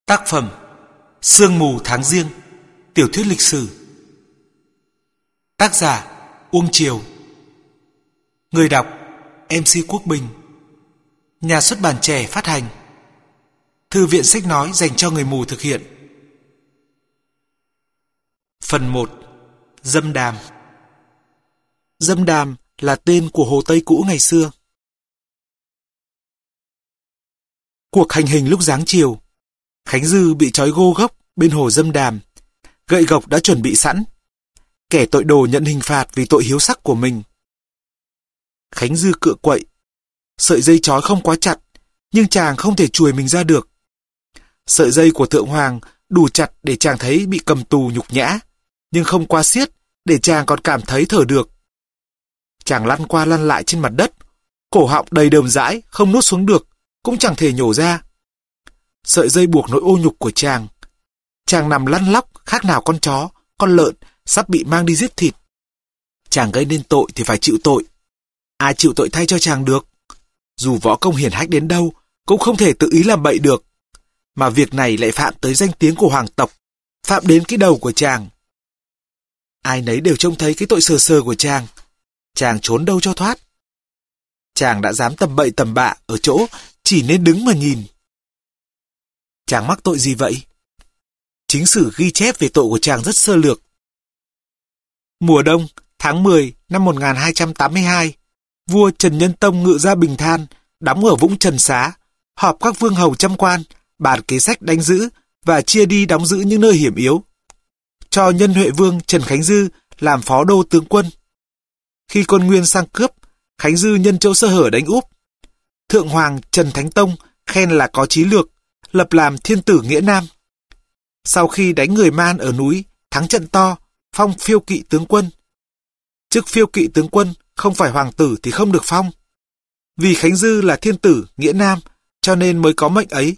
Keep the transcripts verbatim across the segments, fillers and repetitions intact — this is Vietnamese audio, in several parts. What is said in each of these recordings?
Tác phẩm Sương mù tháng giêng, tiểu thuyết lịch sử. Tác giả Uông Triều. Người đọc em xê Quốc Bình. Nhà xuất bản Trẻ phát hành. Thư viện sách nói dành cho người mù thực hiện. Phần một. Dâm Đàm. Dâm Đàm là tên của Hồ Tây cũ ngày xưa. Cuộc hành hình lúc giáng chiều, Khánh Dư bị trói gô gốc bên hồ Dâm Đàm. Gậy gộc đã chuẩn bị sẵn. Kẻ tội đồ nhận hình phạt vì tội hiếu sắc của mình. Khánh Dư cựa quậy. Sợi dây trói không quá chặt, nhưng chàng không thể chuồi mình ra được. Sợi dây của Thượng Hoàng đủ chặt để chàng thấy bị cầm tù nhục nhã, nhưng không quá siết để chàng còn cảm thấy thở được. Chàng lăn qua lăn lại trên mặt đất, cổ họng đầy đờm dãi, không nuốt xuống được, cũng chẳng thể nhổ ra. Sợi dây buộc nỗi ô nhục của chàng. Chàng nằm lăn lóc khác nào con chó, con lợn sắp bị mang đi giết thịt. Chàng gây nên tội thì phải chịu tội. Ai chịu tội thay cho chàng được? Dù võ công hiển hách đến đâu cũng không thể tự ý làm bậy được. Mà việc này lại phạm tới danh tiếng của hoàng tộc, phạm đến cái đầu của chàng. Ai nấy đều trông thấy cái tội sờ sờ của chàng. Chàng trốn đâu cho thoát? Chàng đã dám tầm bậy tầm bạ ở chỗ chỉ nên đứng mà nhìn. Chàng mắc tội gì vậy? Chính sử ghi chép về tội của chàng rất sơ lược. Mùa đông, tháng mười năm một nghìn hai trăm tám mươi hai, vua Trần Nhân Tông ngự ra Bình Than, đóng ở Vũng Trần Xá, họp các vương hầu trăm quan, bàn kế sách đánh giữ và chia đi đóng giữ những nơi hiểm yếu. Cho Nhân Huệ Vương Trần Khánh Dư làm phó đô tướng quân. Khi quân Nguyên sang cướp, Khánh Dư nhân chỗ sơ hở đánh úp. Thượng Hoàng Trần Thánh Tông khen là có chí lược, lập làm thiên tử nghĩa nam. Sau khi đánh người Man ở núi, thắng trận to, phong phiêu kỵ tướng quân. Chức phiêu kỵ tướng quân không phải hoàng tử thì không được phong. Vì Khánh Dư là thiên tử nghĩa nam, cho nên mới có mệnh ấy.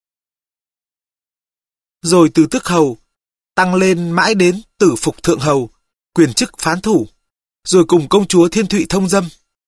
Rồi từ tước hầu, tăng lên mãi đến tử phục thượng hầu, quyền chức phán thủ, rồi cùng công chúa Thiên Thụy thông dâm.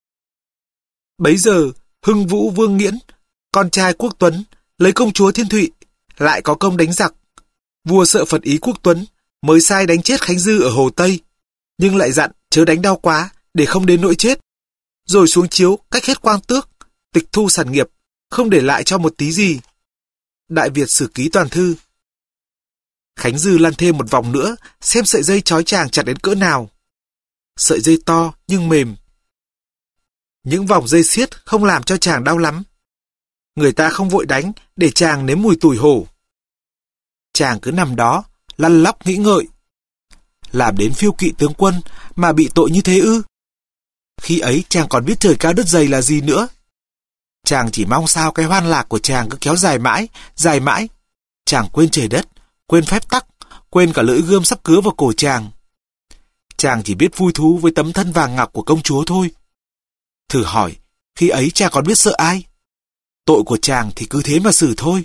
Bấy giờ, Hưng Vũ Vương Nghiễn, con trai Quốc Tuấn, lấy công chúa Thiên Thụy, lại có công đánh giặc. Vua sợ phật ý Quốc Tuấn, mới sai đánh chết Khánh Dư ở Hồ Tây, nhưng lại dặn chớ đánh đau quá để không đến nỗi chết. Rồi xuống chiếu cách hết quang tước, tịch thu sản nghiệp, không để lại cho một tí gì. Đại Việt Sử Ký Toàn Thư. Khánh Dư lăn thêm một vòng nữa, xem sợi dây trói chàng chặt đến cỡ nào. Sợi dây to nhưng mềm. Những vòng dây xiết không làm cho chàng đau lắm. Người ta không vội đánh để chàng nếm mùi tủi hổ. Chàng cứ nằm đó, lăn lóc nghĩ ngợi. Làm đến phiêu kỵ tướng quân mà bị tội như thế ư? Khi ấy chàng còn biết trời cao đất dày là gì nữa. Chàng chỉ mong sao cái hoan lạc của chàng cứ kéo dài mãi, dài mãi. Chàng quên trời đất, quên phép tắc, quên cả lưỡi gươm sắp cứa vào cổ chàng. Chàng chỉ biết vui thú với tấm thân vàng ngọc của công chúa thôi. Thử hỏi, khi ấy chàng còn biết sợ ai? Tội của chàng thì cứ thế mà xử thôi.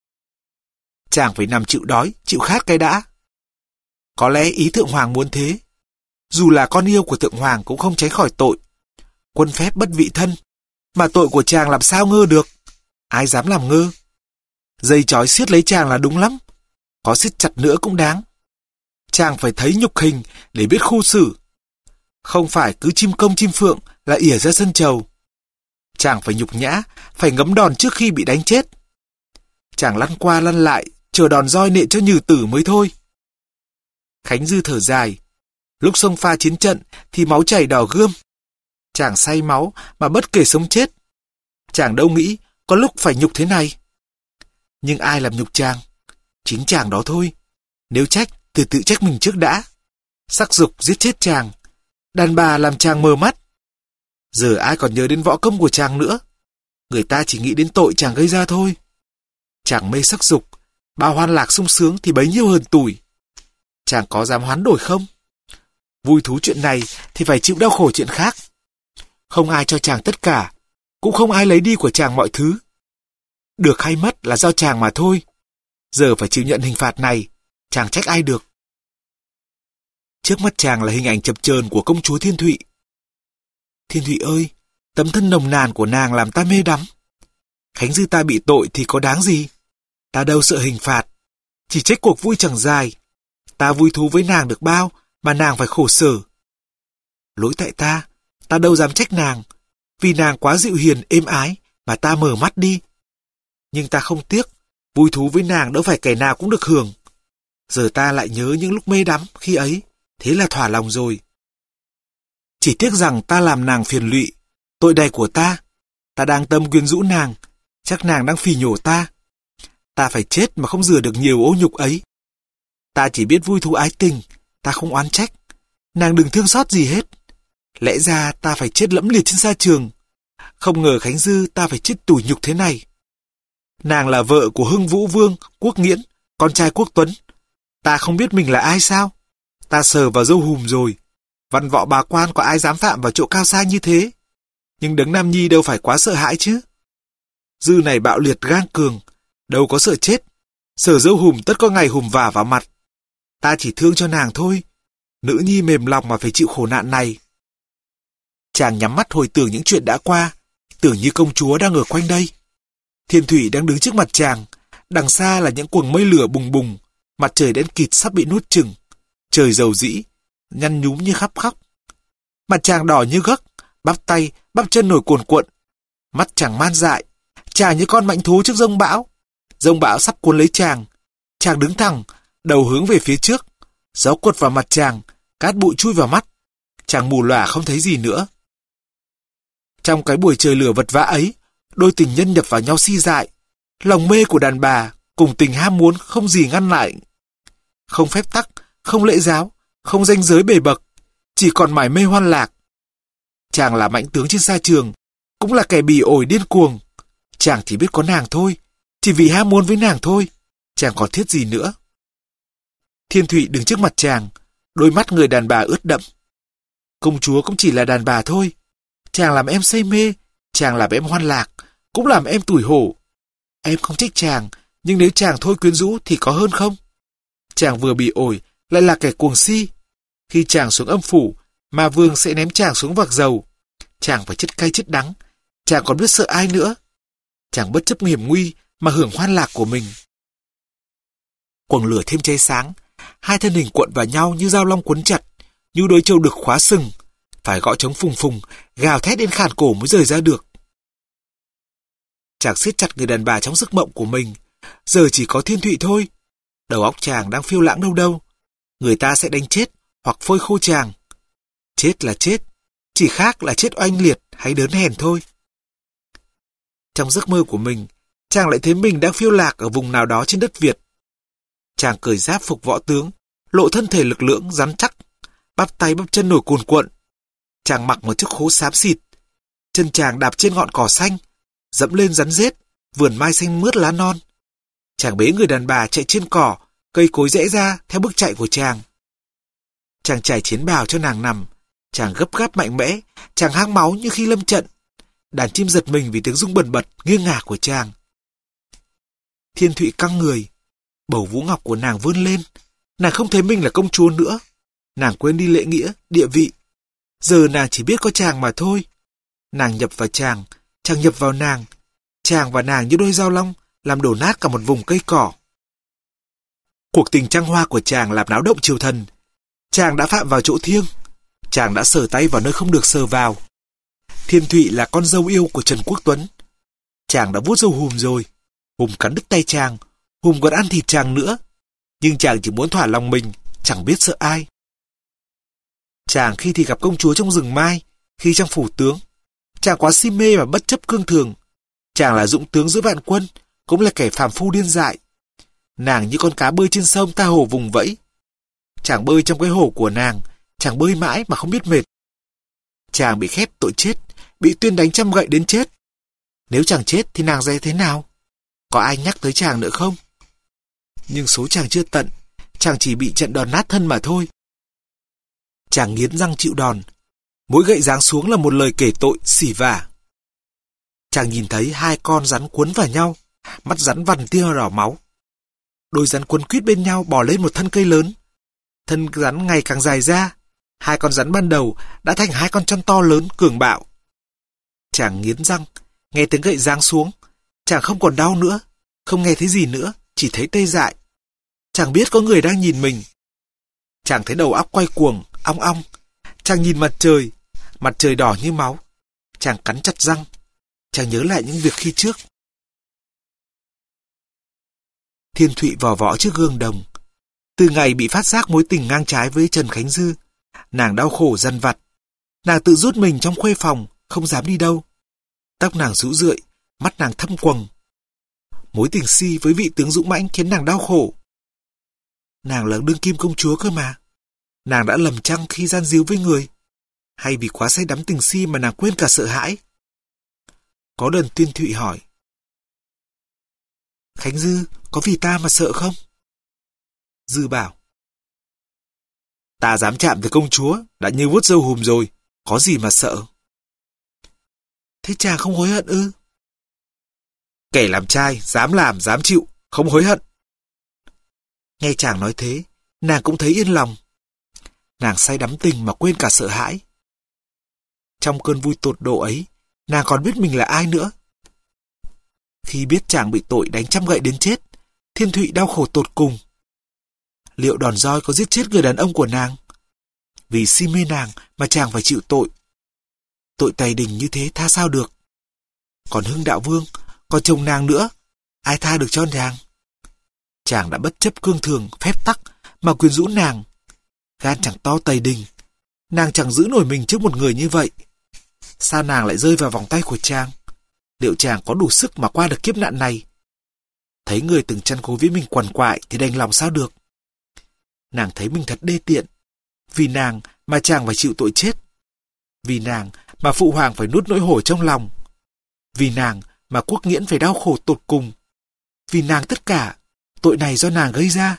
Chàng phải nằm chịu đói, chịu khát cái đã. Có lẽ ý Thượng Hoàng muốn thế. Dù là con yêu của Thượng Hoàng cũng không tránh khỏi tội. Quân phép bất vị thân, mà tội của chàng làm sao ngơ được? Ai dám làm ngơ? Dây trói siết lấy chàng là đúng lắm. Có siết chặt nữa cũng đáng. Chàng phải thấy nhục hình để biết khu xử. Không phải cứ chim công chim phượng là ỉa ra sân trầu. Chàng phải nhục nhã, phải ngấm đòn trước khi bị đánh chết. Chàng lăn qua lăn lại, chờ đòn roi nện cho nhừ tử mới thôi. Khánh Dư thở dài. Lúc xông pha chiến trận thì máu chảy đỏ gươm. Chàng say máu mà bất kể sống chết. Chàng đâu nghĩ có lúc phải nhục thế này. Nhưng ai làm nhục chàng? Chính chàng đó thôi. Nếu trách thì tự trách mình trước đã. Sắc dục giết chết chàng. Đàn bà làm chàng mờ mắt. Giờ ai còn nhớ đến võ công của chàng nữa. Người ta chỉ nghĩ đến tội chàng gây ra thôi. Chàng mê sắc dục, bao hoan lạc sung sướng thì bấy nhiêu hơn tủi. Chàng có dám hoán đổi không? Vui thú chuyện này thì phải chịu đau khổ chuyện khác. Không ai cho chàng tất cả, cũng không ai lấy đi của chàng mọi thứ. Được hay mất là do chàng mà thôi. Giờ phải chịu nhận hình phạt này, chàng trách ai được. Trước mắt chàng là hình ảnh chập chờn của công chúa Thiên Thụy. Thiên Thụy ơi, tấm thân nồng nàn của nàng làm ta mê đắm. Khánh Dư ta bị tội thì có đáng gì? Ta đâu sợ hình phạt, chỉ trách cuộc vui chẳng dài. Ta vui thú với nàng được bao, mà nàng phải khổ sở. Lỗi tại ta, ta đâu dám trách nàng, vì nàng quá dịu hiền êm ái mà ta mở mắt đi. Nhưng ta không tiếc, vui thú với nàng đâu phải kẻ nào cũng được hưởng. Giờ ta lại nhớ những lúc mê đắm khi ấy, thế là thỏa lòng rồi. Chỉ tiếc rằng ta làm nàng phiền lụy, tội đầy của ta. Ta đang tâm quyến rũ nàng, chắc nàng đang phỉ nhổ ta. Ta phải chết mà không rửa được nhiều ô nhục ấy. Ta chỉ biết vui thú ái tình, ta không oán trách. Nàng đừng thương xót gì hết. Lẽ ra ta phải chết lẫm liệt trên sa trường. Không ngờ Khánh Dư ta phải chết tủi nhục thế này. Nàng là vợ của Hưng Vũ Vương, Quốc Nghiễn, con trai Quốc Tuấn. Ta không biết mình là ai sao? Ta sờ vào dâu hùm rồi. Văn võ bà quan có ai dám phạm vào chỗ cao xa như thế? Nhưng đấng Nam Nhi đâu phải quá sợ hãi chứ. Dư này bạo liệt gang cường, đâu có sợ chết. Sờ dâu hùm tất có ngày hùm vả vào mặt. Ta chỉ thương cho nàng thôi. Nữ nhi mềm lòng mà phải chịu khổ nạn này. Chàng nhắm mắt hồi tưởng những chuyện đã qua, tưởng như công chúa đang ở quanh đây. Thiên thủy đang đứng trước mặt chàng, đằng xa là những quầng mây lửa bùng bùng, mặt trời đen kịt sắp bị nuốt chửng, trời dầu dĩ, nhăn nhúm như khắp khóc. Mặt chàng đỏ như gấc, bắp tay, bắp chân nổi cuồn cuộn, mắt chàng man dại, chàng như con mãnh thú trước giông bão. Giông bão sắp cuốn lấy chàng, chàng đứng thẳng, đầu hướng về phía trước, gió quật vào mặt chàng, cát bụi chui vào mắt, chàng mù lòa không thấy gì nữa. Trong cái buổi trời lửa vật vã ấy, đôi tình nhân nhập vào nhau si dại, lòng mê của đàn bà cùng tình ham muốn không gì ngăn lại. Không phép tắc, không lễ giáo, không danh giới bề bậc, chỉ còn mải mê hoan lạc. Chàng là mãnh tướng trên sa trường, cũng là kẻ bỉ ổi điên cuồng. Chàng chỉ biết có nàng thôi, chỉ vì ham muốn với nàng thôi, chàng còn thiết gì nữa. Thiên thủy đứng trước mặt chàng, đôi mắt người đàn bà ướt đẫm. Công chúa cũng chỉ là đàn bà thôi. Chàng làm em say mê, chàng làm em hoan lạc, cũng làm em tủi hổ. Em không trách chàng, nhưng nếu chàng thôi quyến rũ thì có hơn không? Chàng vừa bị ổi, lại là kẻ cuồng si. Khi chàng xuống âm phủ, Ma Vương sẽ ném chàng xuống vạc dầu. Chàng phải chết cay chết đắng, chàng còn biết sợ ai nữa. Chàng bất chấp hiểm nguy mà hưởng hoan lạc của mình. Quầng lửa thêm cháy sáng, hai thân hình cuộn vào nhau như dao long quấn chặt, như đôi trâu đực khóa sừng, phải gõ trống phùng phùng, gào thét đến khản cổ mới rời ra được. Chàng siết chặt người đàn bà trong giấc mộng của mình, giờ chỉ có Thiên Thụy thôi. Đầu óc chàng đang phiêu lãng đâu đâu, người ta sẽ đánh chết hoặc phôi khô chàng. Chết là chết, chỉ khác là chết oanh liệt hay đớn hèn thôi. Trong giấc mơ của mình, chàng lại thấy mình đang phiêu lạc ở vùng nào đó trên đất Việt. Chàng cởi giáp phục võ tướng, lộ thân thể lực lưỡng rắn chắc, bắp tay bắp chân nổi cuồn cuộn. Chàng mặc một chiếc khố xám xịt, chân chàng đạp trên ngọn cỏ xanh, dẫm lên rắn rết, vườn mai xanh mướt lá non. Chàng bế người đàn bà chạy trên cỏ, cây cối rẽ ra theo bước chạy của chàng. Chàng trải chiến bào cho nàng nằm, chàng gấp gáp mạnh mẽ, chàng hăng máu như khi lâm trận. Đàn chim giật mình vì tiếng rung bần bật nghiêng ngả của chàng. Thiên Thụy căng người, bầu vũ ngọc của nàng vươn lên. Nàng không thấy mình là công chúa nữa, nàng quên đi lễ nghĩa, địa vị. Giờ nàng chỉ biết có chàng mà thôi. Nàng nhập vào chàng, chàng nhập vào nàng. Chàng và nàng như đôi dao long, làm đổ nát cả một vùng cây cỏ. Cuộc tình trăng hoa của chàng làm náo động triều thần. Chàng đã phạm vào chỗ thiêng, chàng đã sờ tay vào nơi không được sờ vào. Thiên Thụy là con dâu yêu của Trần Quốc Tuấn. Chàng đã vuốt râu hùm rồi, hùm cắn đứt tay chàng, hùm còn ăn thịt chàng nữa. Nhưng chàng chỉ muốn thỏa lòng mình, chẳng biết sợ ai. Chàng khi thì gặp công chúa trong rừng mai, khi trong phủ tướng. Chàng quá si mê mà bất chấp cương thường. Chàng là dũng tướng giữa vạn quân, cũng là kẻ phàm phu điên dại. Nàng như con cá bơi trên sông tha hồ vùng vẫy. Chàng bơi trong cái hồ của nàng, chàng bơi mãi mà không biết mệt. Chàng bị khép tội chết, bị tuyên đánh trăm gậy đến chết. Nếu chàng chết thì nàng sẽ thế nào? Có ai nhắc tới chàng nữa không? Nhưng số chàng chưa tận, chàng chỉ bị trận đòn nát thân mà thôi. Chàng nghiến răng chịu đòn, mỗi gậy giáng xuống là một lời kể tội xỉ vả. Chàng nhìn thấy hai con rắn quấn vào nhau, mắt rắn vằn tia đỏ máu. Đôi rắn quấn quýt bên nhau bò lên một thân cây lớn. Thân rắn ngày càng dài ra, hai con rắn ban đầu đã thành hai con chăn to lớn cường bạo. Chàng nghiến răng, nghe tiếng gậy giáng xuống, chàng không còn đau nữa, không nghe thấy gì nữa, chỉ thấy tê dại. Chàng biết có người đang nhìn mình. Chàng thấy đầu óc quay cuồng, ong ong. Chàng nhìn mặt trời, mặt trời đỏ như máu. Chàng cắn chặt răng. Chàng nhớ lại những việc khi trước. Thiên Thụy vò võ trước gương đồng. Từ ngày bị phát giác mối tình ngang trái với Trần Khánh Dư, nàng đau khổ dằn vặt. Nàng tự rút mình trong khuê phòng, không dám đi đâu. Tóc nàng rũ rượi, mắt nàng thâm quầng. Mối tình si với vị tướng dũng mãnh khiến nàng đau khổ. Nàng là đương kim công chúa cơ mà. Nàng đã lầm chăng khi gian díu với người? Hay vì quá say đắm tình si mà nàng quên cả sợ hãi? Có lần Thiên Thụy hỏi: Khánh Dư, có vì ta mà sợ không? Dư bảo: Ta dám chạm tới công chúa, đã như vuốt râu hùm rồi, có gì mà sợ? Thế chàng không hối hận ư? Kẻ làm trai, dám làm, dám chịu, không hối hận. Nghe chàng nói thế, nàng cũng thấy yên lòng. Nàng say đắm tình mà quên cả sợ hãi. Trong cơn vui tột độ ấy, nàng còn biết mình là ai nữa. Khi biết chàng bị tội đánh trăm gậy đến chết, Thiên Thụy đau khổ tột cùng. Liệu đòn roi có giết chết người đàn ông của nàng? Vì si mê nàng mà chàng phải chịu tội. Tội tày đình như thế tha sao được? Còn Hưng Đạo Vương, còn chồng nàng nữa, ai tha được cho nàng? Chàng đã bất chấp cương thường, phép tắc mà quyến rũ nàng. Gan chẳng to tày đình, nàng chẳng giữ nổi mình trước một người như vậy. Sao nàng lại rơi vào vòng tay của chàng? Liệu chàng có đủ sức mà qua được kiếp nạn này? Thấy người từng chăn gối với mình quằn quại thì đành lòng sao được? Nàng thấy mình thật đê tiện. Vì nàng mà chàng phải chịu tội chết. Vì nàng mà phụ hoàng phải nuốt nỗi hổ trong lòng. Vì nàng mà Quốc Nghiễn phải đau khổ tột cùng. Vì nàng tất cả, tội này do nàng gây ra.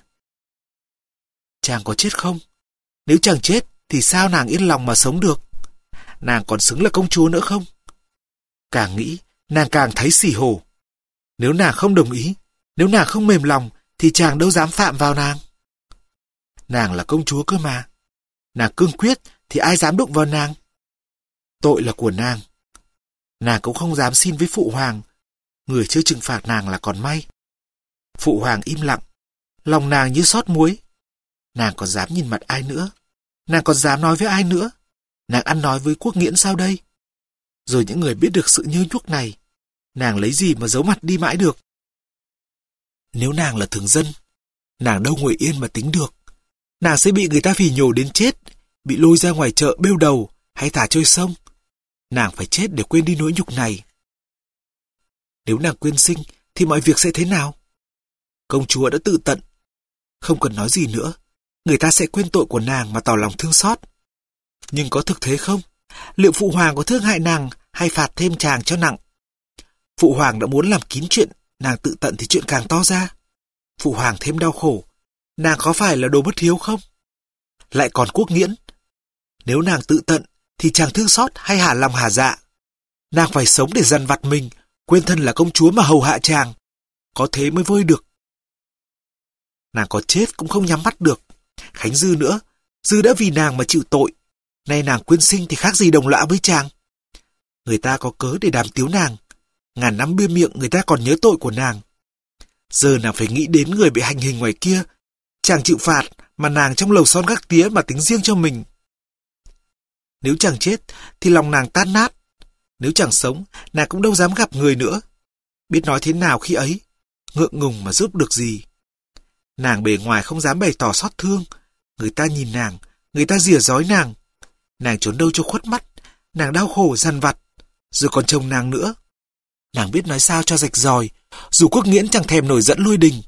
Chàng có chết không? Nếu chàng chết thì sao nàng yên lòng mà sống được? Nàng còn xứng là công chúa nữa không? Càng nghĩ, nàng càng thấy xỉ hổ. Nếu nàng không đồng ý, nếu nàng không mềm lòng, thì chàng đâu dám phạm vào nàng. Nàng là công chúa cơ mà. Nàng cương quyết thì ai dám đụng vào nàng? Tội là của nàng. Nàng cũng không dám xin với phụ hoàng. Người chưa trừng phạt nàng là còn may. Phụ hoàng im lặng, lòng nàng như xót muối. Nàng còn dám nhìn mặt ai nữa? Nàng còn dám nói với ai nữa? Nàng ăn nói với Quốc Nghiễn sao đây? Rồi những người biết được sự nhơ nhuốc này, nàng lấy gì mà giấu mặt đi mãi được? Nếu nàng là thường dân, nàng đâu ngồi yên mà tính được. Nàng sẽ bị người ta phỉ nhổ đến chết, bị lôi ra ngoài chợ bêu đầu hay thả trôi sông. Nàng phải chết để quên đi nỗi nhục này. Nếu nàng quên sinh thì mọi việc sẽ thế nào? Công chúa đã tự tận, không cần nói gì nữa. Người ta sẽ quên tội của nàng mà tỏ lòng thương xót. Nhưng có thực thế không? Liệu phụ hoàng có thương hại nàng hay phạt thêm chàng cho nặng? Phụ hoàng đã muốn làm kín chuyện, nàng tự tận thì chuyện càng to ra. Phụ hoàng thêm đau khổ, nàng có phải là đồ bất hiếu không? Lại còn Quốc Nghiễn, nếu nàng tự tận thì chàng thương xót hay hả lòng hả dạ? Nàng phải sống để dằn vặt mình, quên thân là công chúa mà hầu hạ chàng. Có thế mới vơi được. Nàng có chết cũng không nhắm mắt được. Khánh Dư nữa, Dư đã vì nàng mà chịu tội. Nay nàng quên sinh thì khác gì đồng lõa với chàng. Người ta có cớ để đàm tiếu nàng. Ngàn năm bia miệng người ta còn nhớ tội của nàng. Giờ nàng phải nghĩ đến người bị hành hình ngoài kia. Chàng chịu phạt mà nàng trong lầu son gác tía mà tính riêng cho mình. Nếu chàng chết thì lòng nàng tan nát. Nếu chàng sống, nàng cũng đâu dám gặp người nữa. Biết nói thế nào khi ấy, ngượng ngùng mà giúp được gì. Nàng bề ngoài không dám bày tỏ xót thương. Người ta nhìn nàng, người ta rỉa rói nàng. Nàng trốn đâu cho khuất mắt. Nàng đau khổ dằn vặt. Rồi còn chồng nàng nữa. Nàng biết nói sao cho rạch ròi. Dù Quốc Nghiễn chẳng thèm nổi dẫn lôi đình.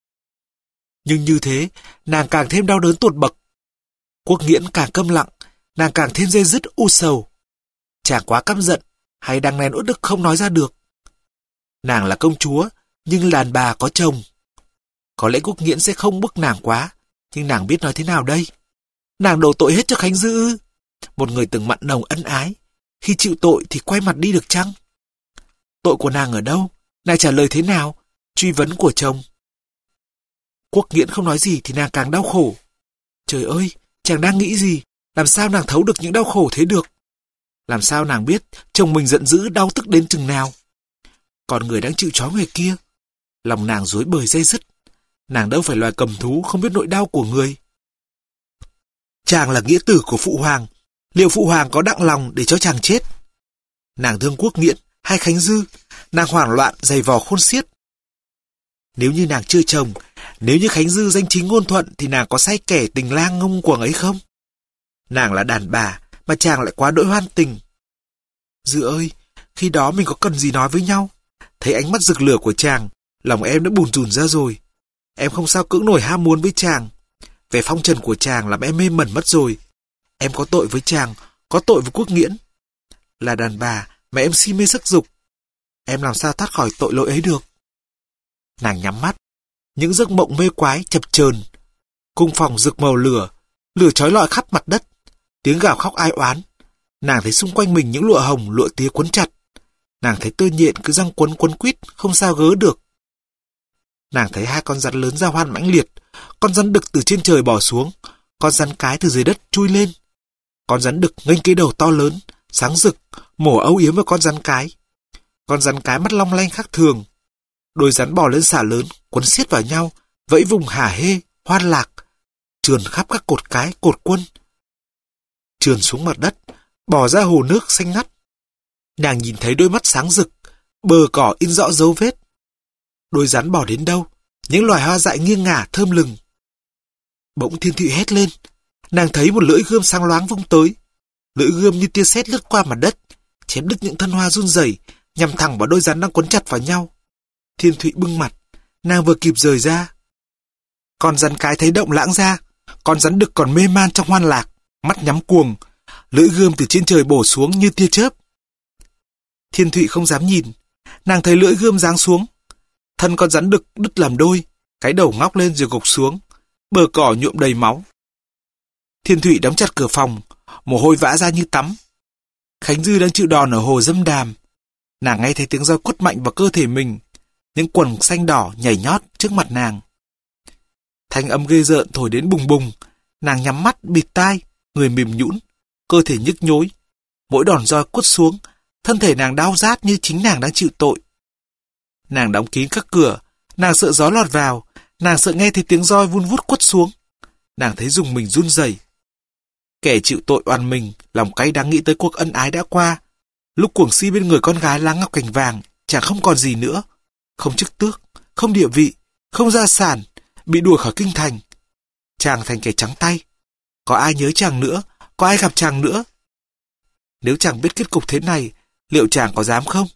Nhưng như thế, nàng càng thêm đau đớn tột bậc. Quốc Nghiễn càng câm lặng, nàng càng thêm dây dứt u sầu. Chàng quá căm giận, hay đang nén uất ức không nói ra được. Nàng là công chúa, nhưng đàn bà có chồng. Có lẽ Quốc Nghiễn sẽ không bức nàng quá, nhưng nàng biết nói thế nào đây? Nàng đổ tội hết cho Khánh Dư ư? Một người từng mặn nồng ân ái, khi chịu tội thì quay mặt đi được chăng? Tội của nàng ở đâu? Nàng trả lời thế nào? Truy vấn của chồng. Quốc Nghiễn không nói gì thì nàng càng đau khổ. Trời ơi, chàng đang nghĩ gì? Làm sao nàng thấu được những đau khổ thế được? Làm sao nàng biết chồng mình giận dữ đau tức đến chừng nào? Còn người đang chịu trói người kia, lòng nàng rối bời day dứt. Nàng đâu phải loài cầm thú không biết nỗi đau của người. Chàng là nghĩa tử của phụ hoàng, liệu phụ hoàng có đặng lòng để cho chàng chết? Nàng thương Quốc Nghiễn hay Khánh Dư, nàng hoảng loạn giày vò khôn xiết. Nếu như nàng chưa chồng, nếu như Khánh Dư danh chính ngôn thuận thì nàng có say kẻ tình lang ngông cuồng ấy không? Nàng là đàn bà mà chàng lại quá đỗi hoan tình. Dư ơi, khi đó mình có cần gì nói với nhau? Thấy ánh mắt rực lửa của chàng, lòng em đã bùn rùn ra rồi. Em không sao cưỡng nổi ham muốn với chàng. Vẻ phong trần của chàng làm em mê mẩn mất rồi. Em có tội với chàng, có tội với Quốc Nghiễn. Là đàn bà mà em si mê sắc dục. Em làm sao thoát khỏi tội lỗi ấy được? Nàng nhắm mắt, những giấc mộng mê quái chập chờn. Cung phòng rực màu lửa, lửa chói lọi khắp mặt đất. Tiếng gào khóc ai oán. Nàng thấy xung quanh mình những lụa hồng lụa tía quấn chặt. Nàng thấy tơ nhện cứ răng quấn quấn quýt, không sao gỡ được. Nàng thấy hai con rắn lớn ra hoan mãnh liệt. Con rắn đực từ trên trời bò xuống, con rắn cái từ dưới đất chui lên. Con rắn đực nghênh cái đầu to lớn, sáng rực, mổ âu yếm vào con rắn cái. Con rắn cái mắt long lanh khác thường. Đôi rắn bò lên xả lớn, quấn xiết vào nhau, vẫy vùng hả hê, hoan lạc, trườn khắp các cột cái, cột quân. Trườn xuống mặt đất, bò ra hồ nước xanh ngắt. Nàng nhìn thấy đôi mắt sáng rực, bờ cỏ in rõ dấu vết. Đôi rắn bò đến đâu, những loài hoa dại nghiêng ngả thơm lừng. Bỗng Thiên Thụy hét lên, nàng thấy một lưỡi gươm sáng loáng vung tới. Lưỡi gươm như tia sét lướt qua mặt đất, chém đứt những thân hoa run rẩy, nhằm thẳng vào đôi rắn đang quấn chặt vào nhau. Thiên Thụy bưng mặt, nàng vừa kịp rời ra. Con rắn cái thấy động lãng ra, con rắn đực còn mê man trong hoan lạc, mắt nhắm cuồng, lưỡi gươm từ trên trời bổ xuống như tia chớp. Thiên Thụy không dám nhìn, nàng thấy lưỡi gươm giáng xuống. Thân con rắn đực đứt làm đôi, cái đầu ngóc lên rồi gục xuống, bờ cỏ nhuộm đầy máu. Thiên Thụy đóng chặt cửa phòng, mồ hôi vã ra như tắm. Khánh Dư đang chịu đòn ở hồ Dâm Đàm. Nàng nghe thấy tiếng roi quất mạnh vào cơ thể mình, những quần xanh đỏ nhảy nhót trước mặt nàng. Thanh âm ghê rợn thổi đến bùng bùng, nàng nhắm mắt bịt tai, người mềm nhũn, cơ thể nhức nhối. Mỗi đòn roi quất xuống, thân thể nàng đau rát như chính nàng đang chịu tội. Nàng đóng kín các cửa, nàng sợ gió lọt vào, nàng sợ nghe thấy tiếng roi vun vút quất xuống. Nàng thấy dùng mình run rẩy. Kẻ chịu tội oan mình, lòng cay đang nghĩ tới cuộc ân ái đã qua. Lúc cuồng si bên người con gái lá ngọc cành vàng, chàng không còn gì nữa. Không chức tước, không địa vị, không gia sản, bị đuổi khỏi kinh thành. Chàng thành kẻ trắng tay. Có ai nhớ chàng nữa, có ai gặp chàng nữa? Nếu chàng biết kết cục thế này, liệu chàng có dám không?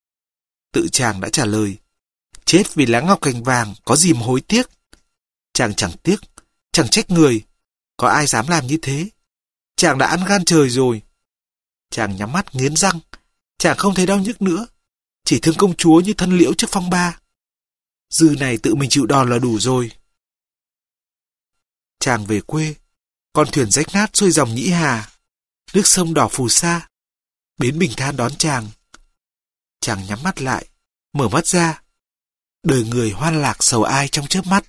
Tự chàng đã trả lời, chết vì lá ngọc cành vàng có gì mà hối tiếc. Chàng chẳng tiếc, chẳng trách người, có ai dám làm như thế. Chàng đã ăn gan trời rồi. Chàng nhắm mắt nghiến răng, chàng không thấy đau nhức nữa, chỉ thương công chúa như thân liễu trước phong ba. Dư này tự mình chịu đòn là đủ rồi. Chàng về quê, con thuyền rách nát xuôi dòng Nhĩ Hà, nước sông đỏ phù sa, bến Bình Than đón chàng. Chàng nhắm mắt lại, mở mắt ra, đời người hoan lạc sầu ai trong chớp mắt.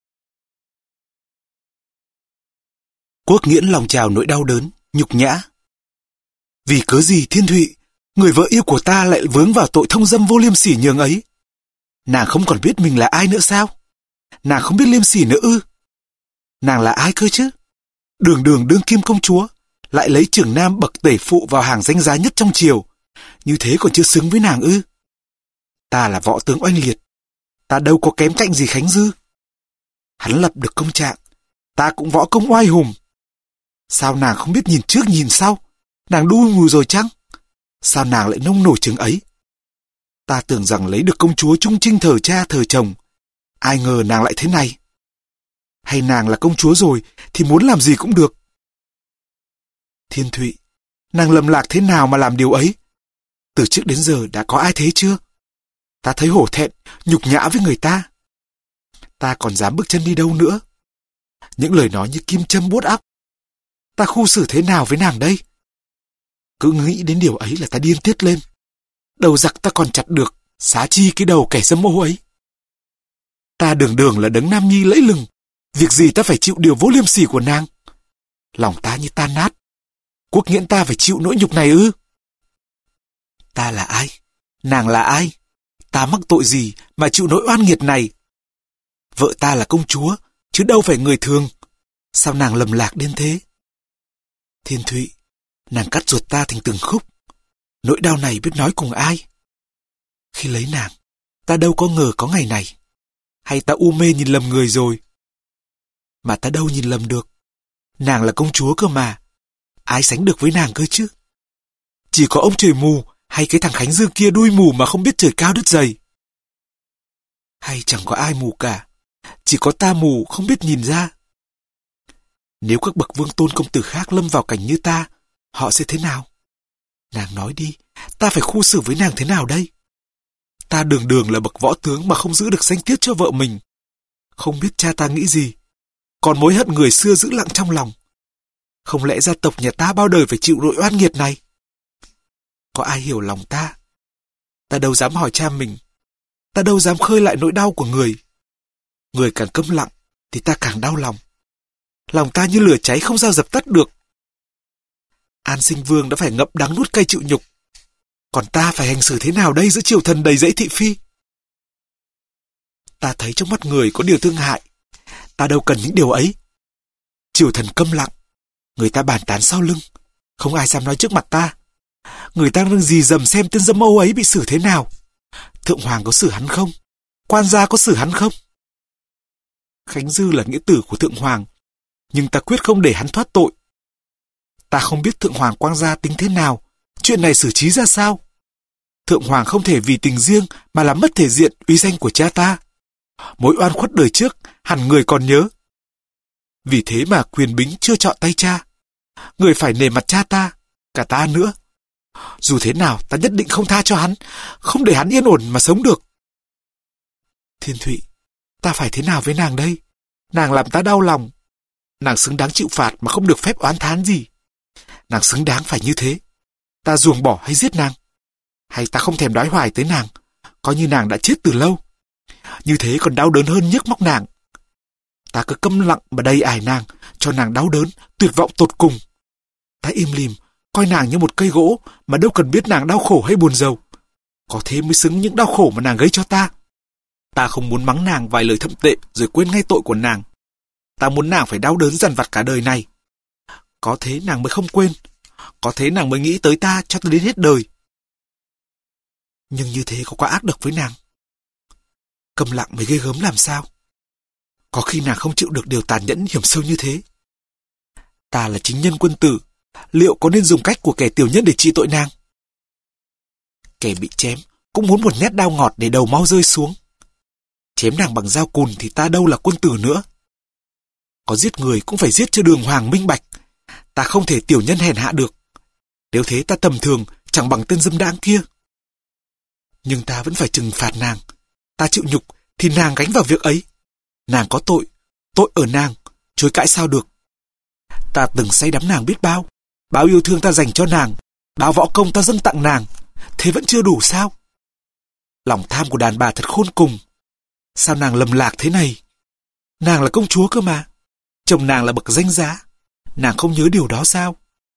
Quốc Nghiễn lòng trào nỗi đau đớn, nhục nhã. Vì cớ gì Thiên Thụy, người vợ yêu của ta lại vướng vào tội thông dâm vô liêm sỉ nhường ấy? Nàng không còn biết mình là ai nữa sao? Nàng không biết liêm sỉ nữa ư? Nàng là ai cơ chứ? Đường đường đương kim công chúa, lại lấy trưởng nam bậc tể phụ vào hàng danh giá nhất trong triều. Như thế còn chưa xứng với nàng ư? Ta là võ tướng oanh liệt, ta đâu có kém cạnh gì Khánh Dư. Hắn lập được công trạng, ta cũng võ công oai hùng. Sao nàng không biết nhìn trước nhìn sau? Nàng đuôi mù rồi chăng? Sao nàng lại nông nổi chừng ấy? Ta tưởng rằng lấy được công chúa trung trinh thờ cha thờ chồng, ai ngờ nàng lại thế này. Hay nàng là công chúa rồi thì muốn làm gì cũng được? Thiên Thụy, nàng lầm lạc thế nào mà làm điều ấy? Từ trước đến giờ đã có ai thế chưa? Ta thấy hổ thẹn, nhục nhã với người ta. Ta còn dám bước chân đi đâu nữa? Những lời nói như kim châm buốt óc. Ta khu xử thế nào với nàng đây? Cứ nghĩ đến điều ấy là ta điên tiết lên. Đầu giặc ta còn chặt được, xá chi cái đầu kẻ dâm ô ấy. Ta đường đường là đấng nam nhi lẫy lừng, việc gì ta phải chịu điều vô liêm sỉ của nàng? Lòng ta như tan nát. Quốc Nghiễn ta phải chịu nỗi nhục này ư? Ta là ai? Nàng là ai? Ta mắc tội gì mà chịu nỗi oan nghiệt này? Vợ ta là công chúa, chứ đâu phải người thường. Sao nàng lầm lạc đến thế? Thiên Thụy, nàng cắt ruột ta thành từng khúc. Nỗi đau này biết nói cùng ai? Khi lấy nàng, ta đâu có ngờ có ngày này. Hay ta u mê nhìn lầm người rồi? Mà ta đâu nhìn lầm được. Nàng là công chúa cơ mà. Ai sánh được với nàng cơ chứ? Chỉ có ông trời mù hay cái thằng Khánh Dương kia đuôi mù mà không biết trời cao đất dày. Hay chẳng có ai mù cả. Chỉ có ta mù không biết nhìn ra. Nếu các bậc vương tôn công tử khác lâm vào cảnh như ta, họ sẽ thế nào? Nàng nói đi, ta phải khu xử với nàng thế nào đây? Ta đường đường là bậc võ tướng mà không giữ được danh tiết cho vợ mình. Không biết cha ta nghĩ gì, còn mối hận người xưa giữ lặng trong lòng. Không lẽ gia tộc nhà ta bao đời phải chịu nỗi oan nghiệt này? Có ai hiểu lòng ta? Ta đâu dám hỏi cha mình. Ta đâu dám khơi lại nỗi đau của người. Người càng câm lặng thì ta càng đau lòng. Lòng ta như lửa cháy không sao dập tắt được. An Sinh Vương đã phải ngậm đắng nuốt cay chịu nhục. Còn ta phải hành xử thế nào đây giữa triều thần đầy dẫy thị phi? Ta thấy trong mắt người có điều thương hại. Ta đâu cần những điều ấy. Triều thần câm lặng. Người ta bàn tán sau lưng. Không ai dám nói trước mặt ta. Người ta đang dì dầm xem tên dâm Âu ấy bị xử thế nào. Thượng hoàng có xử hắn không? Quan gia có xử hắn không? Khánh Dư là nghĩa tử của thượng hoàng, nhưng ta quyết không để hắn thoát tội. Ta không biết thượng hoàng Quang gia tính thế nào, chuyện này xử trí ra sao. Thượng hoàng không thể vì tình riêng mà làm mất thể diện uy danh của cha ta. Mối oan khuất đời trước hẳn người còn nhớ. Vì thế mà quyền bính chưa chọn tay cha. Người phải nể mặt cha ta, cả ta nữa. Dù thế nào ta nhất định không tha cho hắn, không để hắn yên ổn mà sống được. Thiên Thụy, ta phải thế nào với nàng đây? Nàng làm ta đau lòng. Nàng xứng đáng chịu phạt mà không được phép oán thán gì. Nàng xứng đáng phải như thế. Ta ruồng bỏ hay giết nàng? Hay ta không thèm đói hoài tới nàng, coi như nàng đã chết từ lâu? Như thế còn đau đớn hơn nhức móc nàng. Ta cứ câm lặng mà đầy ải nàng, cho nàng đau đớn, tuyệt vọng tột cùng. Ta im lìm, coi nàng như một cây gỗ mà đâu cần biết nàng đau khổ hay buồn rầu. Có thế mới xứng những đau khổ mà nàng gây cho ta. Ta không muốn mắng nàng vài lời thậm tệ rồi quên ngay tội của nàng. Ta muốn nàng phải đau đớn dằn vặt cả đời này. Có thế nàng mới không quên. Có thế nàng mới nghĩ tới ta cho tới đến hết đời. Nhưng như thế có quá ác độc với nàng. Câm lặng mới ghê gớm làm sao? Có khi nàng không chịu được điều tàn nhẫn hiểm sâu như thế. Ta là chính nhân quân tử, liệu có nên dùng cách của kẻ tiểu nhân để trị tội nàng? Kẻ bị chém cũng muốn một nhát đao ngọt để đầu mau rơi xuống. Chém nàng bằng dao cùn thì ta đâu là quân tử nữa. Có giết người cũng phải giết cho đường hoàng minh bạch. Ta không thể tiểu nhân hèn hạ được. Nếu thế ta tầm thường chẳng bằng tên dâm đãng kia. Nhưng ta vẫn phải trừng phạt nàng. Ta chịu nhục thì nàng gánh vào việc ấy. Nàng có tội, tội ở nàng, chối cãi sao được. Ta từng say đắm nàng biết bao. Bao yêu thương ta dành cho nàng, bao võ công ta dâng tặng nàng. Thế vẫn chưa đủ sao? Lòng tham của đàn bà thật khôn cùng. Sao nàng lầm lạc thế này? Nàng là công chúa cơ mà. Chồng nàng là bậc danh giá. Nàng không nhớ điều đó sao?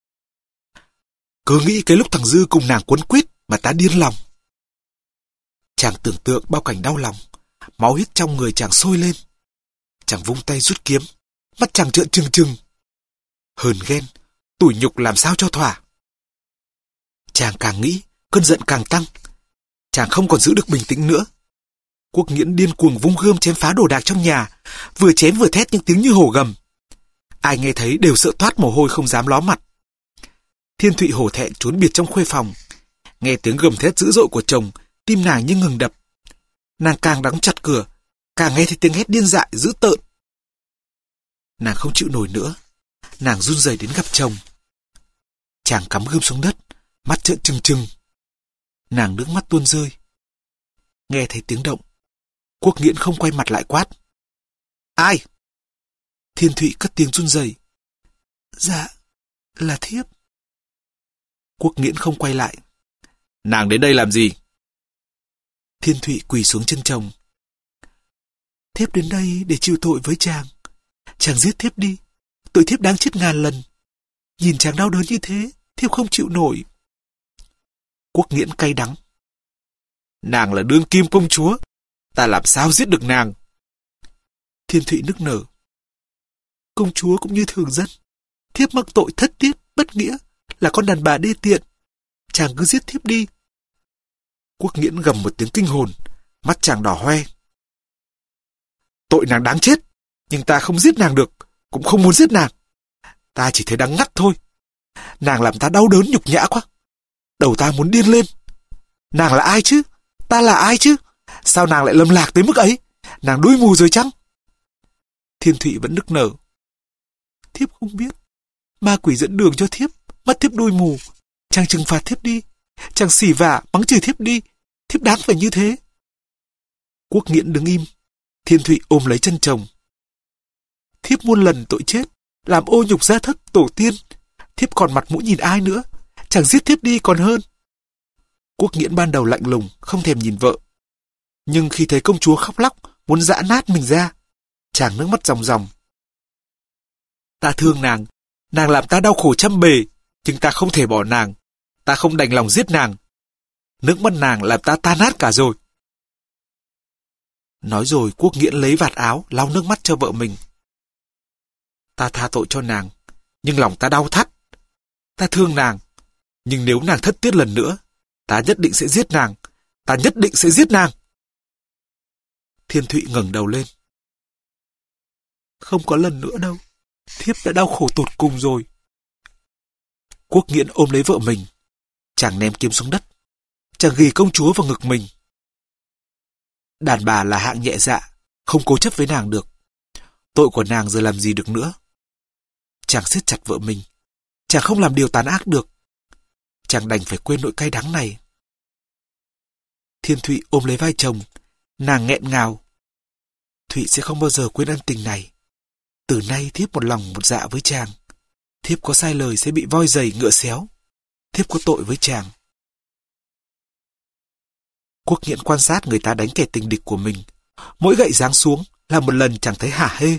Cứ nghĩ cái lúc thằng Dư cùng nàng quấn quýt mà ta điên lòng. Chàng tưởng tượng bao cảnh đau lòng. Máu huyết trong người chàng sôi lên. Chàng vung tay rút kiếm. Mắt chàng trợn trừng trừng. Hờn ghen, tủi nhục làm sao cho thỏa. Chàng càng nghĩ, cơn giận càng tăng. Chàng không còn giữ được bình tĩnh nữa. Quốc Nghiễn điên cuồng vung gươm chém phá đồ đạc trong nhà, vừa chém vừa thét những tiếng như hổ gầm. Ai nghe thấy đều sợ toát mồ hôi không dám ló mặt. Thiên Thụy hổ thẹn trốn biệt trong khuê phòng. Nghe tiếng gầm thét dữ dội của chồng, tim nàng như ngừng đập. Nàng càng đóng chặt cửa, càng nghe thấy tiếng hét điên dại dữ tợn. Nàng không chịu nổi nữa, nàng run rẩy đến gặp chồng. Chàng cắm gươm xuống đất, mắt trợn trừng trừng. Nàng nước mắt tuôn rơi. Nghe thấy tiếng động, Quốc Nghiễn không quay mặt lại quát. Ai? Thiên Thụy cất tiếng run rẩy. Dạ, là thiếp. Quốc Nghiễn không quay lại. Nàng đến đây làm gì? Thiên Thụy quỳ xuống chân chồng. Thiếp đến đây để chịu tội với chàng. Chàng giết thiếp đi, tội thiếp đáng chết ngàn lần. Nhìn chàng đau đớn như thế, thiếp không chịu nổi. Quốc Nghiễn cay đắng. Nàng là đương kim công chúa, ta làm sao giết được nàng? Thiên Thụy nức nở. Công chúa cũng như thường dân. Thiếp mắc tội thất tiết, bất nghĩa, là con đàn bà đê tiện. Chàng cứ giết thiếp đi. Quốc Nghiễn gầm một tiếng kinh hồn, mắt chàng đỏ hoe. Tội nàng đáng chết, nhưng ta không giết nàng được, cũng không muốn giết nàng. Ta chỉ thấy đắng ngắt thôi. Nàng làm ta đau đớn nhục nhã quá. Đầu ta muốn điên lên. Nàng là ai chứ? Ta là ai chứ? Sao nàng lại lầm lạc tới mức ấy? Nàng đuôi mù rồi chăng? Thiên Thụy vẫn nức nở. Thiếp không biết. Ma quỷ dẫn đường cho thiếp, mắt thiếp đuôi mù. Chàng trừng phạt thiếp đi. Chàng xỉ vả, mắng chửi thiếp đi. Thiếp đáng phải như thế. Quốc Nghiễn đứng im. Thiên Thụy ôm lấy chân chồng. Thiếp muôn lần tội chết, làm ô nhục gia thất tổ tiên. Thiếp còn mặt mũi nhìn ai nữa? Chàng giết thiếp đi còn hơn. Quốc Nghiễn ban đầu lạnh lùng, không thèm nhìn vợ. Nhưng khi thấy công chúa khóc lóc, muốn giã nát mình ra, chàng nước mắt ròng ròng. Ta thương nàng, nàng làm ta đau khổ trăm bề, nhưng ta không thể bỏ nàng. Ta không đành lòng giết nàng. Nước mắt nàng làm ta tan nát cả rồi. Nói rồi Quốc Nghiễn lấy vạt áo lau nước mắt cho vợ mình. Ta tha tội cho nàng, nhưng lòng ta đau thắt. Ta thương nàng, nhưng nếu nàng thất tiết lần nữa, ta nhất định sẽ giết nàng. Ta nhất định sẽ giết nàng. Thiên Thụy ngẩng đầu lên. Không có lần nữa đâu. Thiếp đã đau khổ tột cùng rồi. Quốc Nghiễn ôm lấy vợ mình. Chàng ném kiếm xuống đất. Chàng ghì công chúa vào ngực mình. Đàn bà là hạng nhẹ dạ, không cố chấp với nàng được. Tội của nàng giờ làm gì được nữa. Chàng siết chặt vợ mình. Chàng không làm điều tàn ác được. Chàng đành phải quên nỗi cay đắng này. Thiên Thụy ôm lấy vai chồng. Nàng nghẹn ngào. Thụy sẽ không bao giờ quên ân tình này. Từ nay thiếp một lòng một dạ với chàng. Thiếp có sai lời sẽ bị voi giày ngựa xéo. Thiếp có tội với chàng. Quốc Nghiễn quan sát người ta đánh kẻ tình địch của mình. Mỗi gậy giáng xuống là một lần chàng thấy hả hê.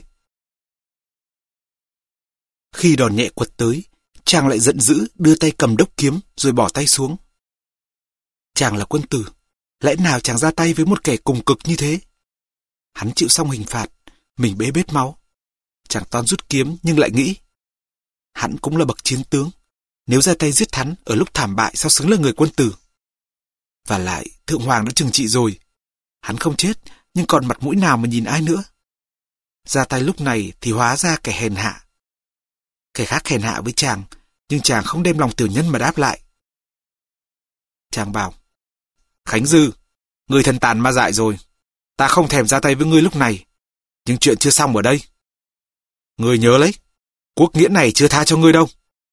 Khi đòn nhẹ quật tới, chàng lại giận dữ đưa tay cầm đốc kiếm rồi bỏ tay xuống. Chàng là quân tử, lẽ nào chàng ra tay với một kẻ cùng cực như thế? Hắn chịu xong hình phạt, mình bê bết máu. Chàng toan rút kiếm nhưng lại nghĩ, hắn cũng là bậc chiến tướng, nếu ra tay giết hắn ở lúc thảm bại sao xứng là người quân tử. Và lại Thượng Hoàng đã trừng trị rồi, hắn không chết nhưng còn mặt mũi nào mà nhìn ai nữa. Ra tay lúc này thì hóa ra kẻ hèn hạ. Kẻ khác hèn hạ với chàng, nhưng chàng không đem lòng tiểu nhân mà đáp lại. Chàng bảo, Khánh Dư, người thần tàn ma dại rồi. Ta không thèm ra tay với ngươi lúc này, nhưng chuyện chưa xong ở đây. Ngươi nhớ lấy, Quốc Nghiễn này chưa tha cho ngươi đâu.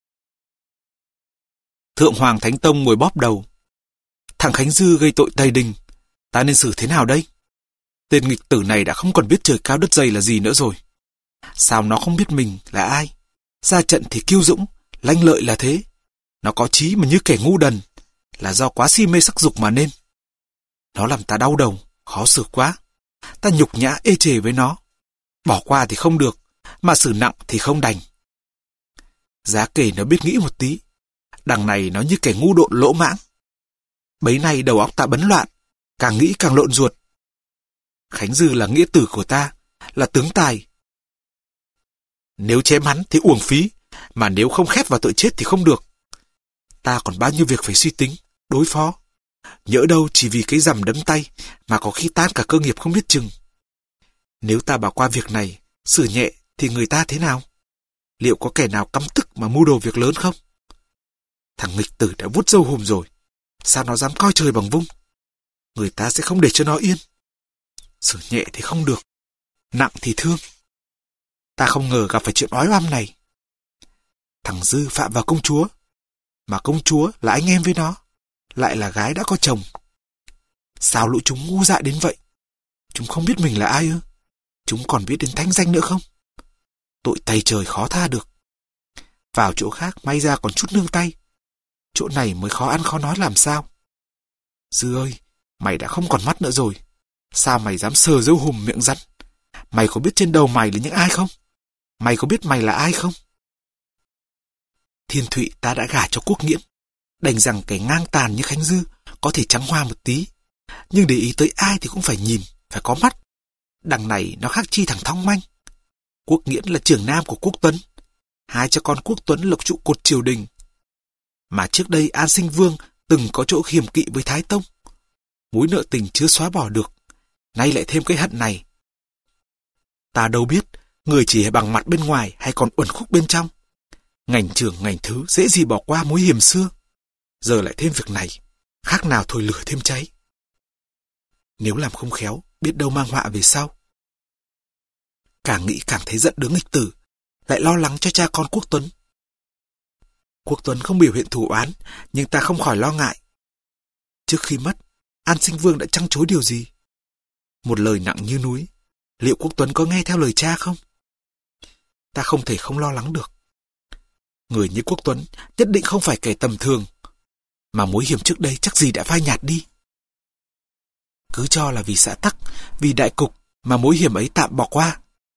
Thượng Hoàng Thánh Tông ngồi bóp đầu. Thằng Khánh Dư gây tội Tây Đình, ta nên xử thế nào đây? Tên nghịch tử này đã không còn biết trời cao đất dày là gì nữa rồi. Sao nó không biết mình là ai? Ra trận thì kiêu dũng, lanh lợi là thế. Nó có trí mà như kẻ ngu đần, là do quá si mê sắc dục mà nên. Nó làm ta đau đầu, khó xử quá. Ta nhục nhã ê chề với nó. Bỏ qua thì không được, mà xử nặng thì không đành. Giá kể nó biết nghĩ một tí. Đằng này nó như kẻ ngu độn lỗ mãng. Bấy nay đầu óc ta bấn loạn, càng nghĩ càng lộn ruột. Khánh Dư là nghĩa tử của ta, là tướng tài. Nếu chém hắn thì uổng phí, mà nếu không khép vào tội chết thì không được. Ta còn bao nhiêu việc phải suy tính, đối phó. Nhỡ đâu chỉ vì cái rằm đấm tay mà có khi tan cả cơ nghiệp không biết chừng. Nếu ta bỏ qua việc này, xử nhẹ thì người ta thế nào? Liệu có kẻ nào căm tức mà mưu đồ việc lớn không? Thằng nghịch tử đã vút râu hùm rồi, sao nó dám coi trời bằng vung? Người ta sẽ không để cho nó yên. Xử nhẹ thì không được, nặng thì thương. Ta không ngờ gặp phải chuyện oái oăm này. Thằng Dư phạm vào công chúa, mà công chúa là anh em với nó, lại là gái đã có chồng. Sao lũ chúng ngu dại đến vậy? Chúng không biết mình là ai ư? Chúng còn biết đến thanh danh nữa không? Tội tày trời khó tha được. Vào chỗ khác may ra còn chút nương tay, chỗ này mới khó ăn khó nói làm sao. Dư ơi, mày đã không còn mắt nữa rồi. Sao mày dám sờ râu hùm miệng rắn? Mày có biết trên đầu mày là những ai không? Mày có biết mày là ai không? Thiên Thụy ta đã gả cho Quốc Nghiễn, đành rằng kẻ ngang tàn như Khánh Dư có thể trắng hoa một tí, nhưng để ý tới ai thì cũng phải nhìn, phải có mắt. Đằng này nó khác chi thằng Thong Manh. Quốc Nghiễn là trưởng nam của Quốc Tuấn. Hai cha con Quốc Tuấn là trụ cột triều đình. Mà trước đây An Sinh Vương từng có chỗ khiềm kỵ với Thái Tông. Mối nợ tình chưa xóa bỏ được, nay lại thêm cái hận này. Ta đâu biết người chỉ bằng mặt bên ngoài hay còn uẩn khúc bên trong. Ngành trưởng ngành thứ dễ gì bỏ qua mối hiềm xưa. Giờ lại thêm việc này, khác nào thổi lửa thêm cháy. Nếu làm không khéo, biết đâu mang họa về sau. Càng nghĩ càng thấy giận đứa nghịch tử, lại lo lắng cho cha con Quốc Tuấn. Quốc Tuấn không biểu hiện thù oán, nhưng ta không khỏi lo ngại. Trước khi mất, An Sinh Vương đã trăng chối điều gì? Một lời nặng như núi, liệu Quốc Tuấn có nghe theo lời cha không? Ta không thể không lo lắng được. Người như Quốc Tuấn nhất định không phải kẻ tầm thường, mà mối hiểm trước đây chắc gì đã phai nhạt đi. Cứ cho là vì xã tắc, vì đại cục mà mối hiểm ấy tạm bỏ qua.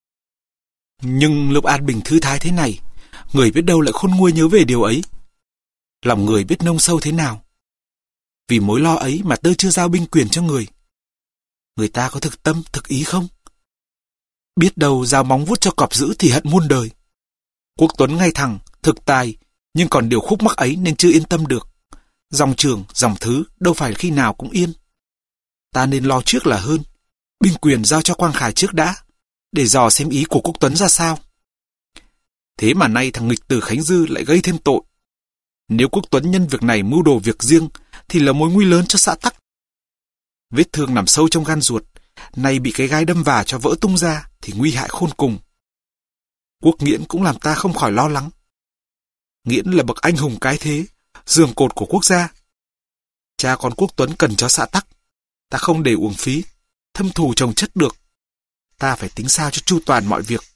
Nhưng lúc an bình thư thái thế này, người biết đâu lại khôn nguôi nhớ về điều ấy. Lòng người biết nông sâu thế nào. Vì mối lo ấy mà tơ chưa giao binh quyền cho người. Người ta có thực tâm, thực ý không? Biết đâu giao móng vuốt cho cọp dữ thì hận muôn đời. Quốc Tuấn ngay thẳng, thực tài, nhưng còn điều khúc mắc ấy nên chưa yên tâm được. Dòng trường, dòng thứ đâu phải khi nào cũng yên. Ta nên lo trước là hơn. Binh quyền giao cho Quang Khải trước đã, để dò xem ý của Quốc Tuấn ra sao. Thế mà nay thằng nghịch tử Khánh Dư lại gây thêm tội. Nếu Quốc Tuấn nhân việc này mưu đồ việc riêng, thì là mối nguy lớn cho xã tắc. Vết thương nằm sâu trong gan ruột, nay bị cái gai đâm vào cho vỡ tung ra, thì nguy hại khôn cùng. Quốc Nghiễn cũng làm ta không khỏi lo lắng. Nghiễn là bậc anh hùng cái thế, giường cột của quốc gia. Cha con Quốc Tuấn cần cho xã tắc, ta không để uổng phí, thâm thù chồng chất được. Ta phải tính sao cho chu toàn mọi việc.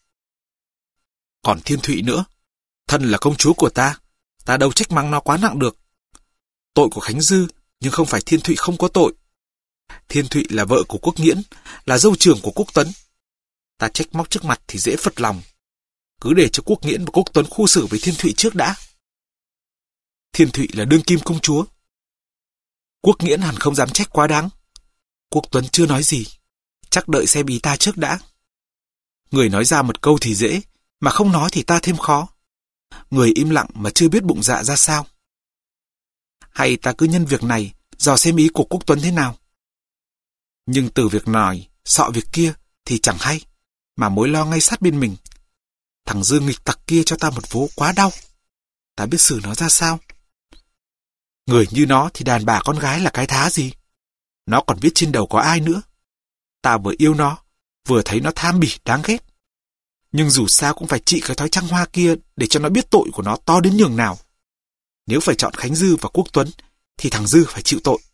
Còn Thiên Thụy nữa, thân là công chúa của ta, ta đâu trách mắng nó quá nặng được. Tội của Khánh Dư, nhưng không phải Thiên Thụy không có tội. Thiên Thụy là vợ của Quốc Nghiễn, là dâu trưởng của Quốc Tuấn. Ta trách móc trước mặt thì dễ phật lòng. Cứ để cho Quốc Nghiễn và Quốc Tuấn khu xử với Thiên Thụy trước đã. Thiên Thụy là đương kim công chúa. Quốc Nghiễn hẳn không dám trách quá đáng. Quốc Tuấn chưa nói gì, chắc đợi xem ý ta trước đã. Người nói ra một câu thì dễ, mà không nói thì ta thêm khó. Người im lặng mà chưa biết bụng dạ ra sao. Hay ta cứ nhân việc này, dò xem ý của Quốc Tuấn thế nào. Nhưng từ việc nói, sọ việc kia thì chẳng hay, mà mối lo ngay sát bên mình. Thằng Dư nghịch tặc kia cho ta một vố quá đau. Ta biết xử nó ra sao. Người như nó thì đàn bà con gái là cái thá gì. Nó còn biết trên đầu có ai nữa. Ta vừa yêu nó, vừa thấy nó tham bỉ đáng ghét. Nhưng dù sao cũng phải trị cái thói trăng hoa kia để cho nó biết tội của nó to đến nhường nào. Nếu phải chọn Khánh Dư và Quốc Tuấn, thì thằng Dư phải chịu tội.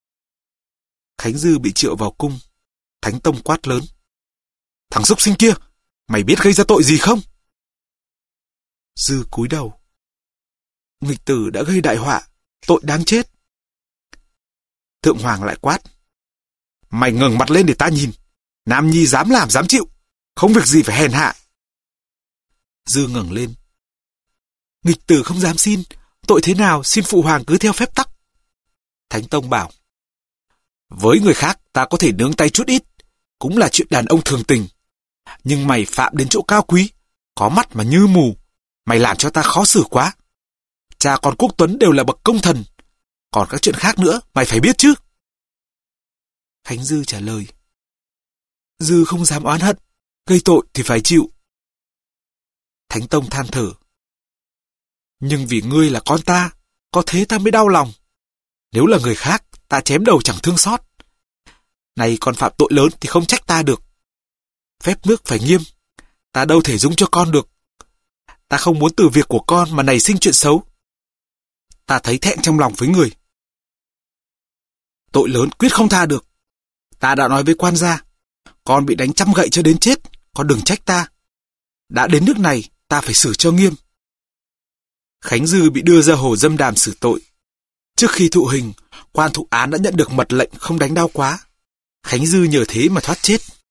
Khánh Dư bị triệu vào cung. Thánh Tông quát lớn. Thằng súc sinh kia, mày biết gây ra tội gì không? Dư cúi đầu. Nghịch tử đã gây đại họa, tội đáng chết. Thượng Hoàng lại quát. Mày ngẩng mặt lên để ta nhìn. Nam nhi dám làm dám chịu, không việc gì phải hèn hạ. Dư ngẩng lên. Nghịch tử không dám xin, tội thế nào xin phụ hoàng cứ theo phép tắc. Thánh Tông bảo. Với người khác ta có thể nướng tay chút ít, cũng là chuyện đàn ông thường tình. Nhưng mày phạm đến chỗ cao quý, có mắt mà như mù, mày làm cho ta khó xử quá. Cha con Quốc Tuấn đều là bậc công thần, còn các chuyện khác nữa mày phải biết chứ. Khánh Dư trả lời. Dư không dám oán hận, gây tội thì phải chịu. Thánh Tông than thở. Nhưng vì ngươi là con ta, có thế ta mới đau lòng. Nếu là người khác, ta chém đầu chẳng thương xót. Này còn phạm tội lớn thì không trách ta được. Phép nước phải nghiêm, ta đâu thể dung cho con được. Ta không muốn từ việc của con mà nảy sinh chuyện xấu. Ta thấy thẹn trong lòng với người. Tội lớn quyết không tha được. Ta đã nói với quan gia, con bị đánh trăm gậy cho đến chết, con đừng trách ta. Đã đến nước này, ta phải xử cho nghiêm. Khánh Dư bị đưa ra hồ Dâm Đàm xử tội. Trước khi thụ hình, quan thụ án đã nhận được mật lệnh không đánh đau quá. Khánh Dư nhờ thế mà thoát chết.